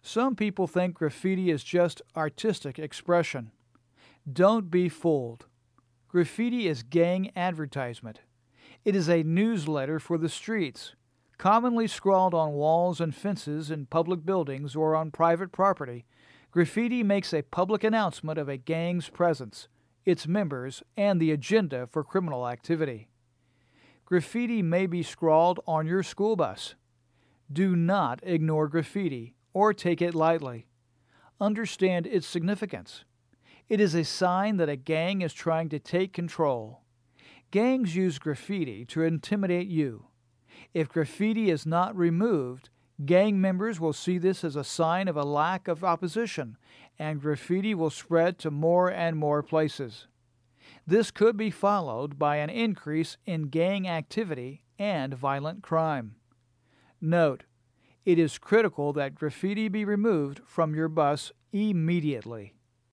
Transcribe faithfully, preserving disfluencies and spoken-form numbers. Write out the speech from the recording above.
Some people think graffiti is just artistic expression. Don't be fooled. Graffiti is gang advertisement. It is a newsletter for the streets, commonly scrawled on walls and fences in public buildings or on private property. Graffiti makes a public announcement of a gang's presence, its members, and the agenda for criminal activity. Graffiti may be scrawled on your school bus. Do not ignore graffiti or take it lightly. Understand its significance. It is a sign that a gang is trying to take control. Gangs use graffiti to intimidate you. If graffiti is not removed, gang members will see this as a sign of a lack of opposition, and graffiti will spread to more and more places. This could be followed by an increase in gang activity and violent crime. Note, it is critical that graffiti be removed from your bus immediately.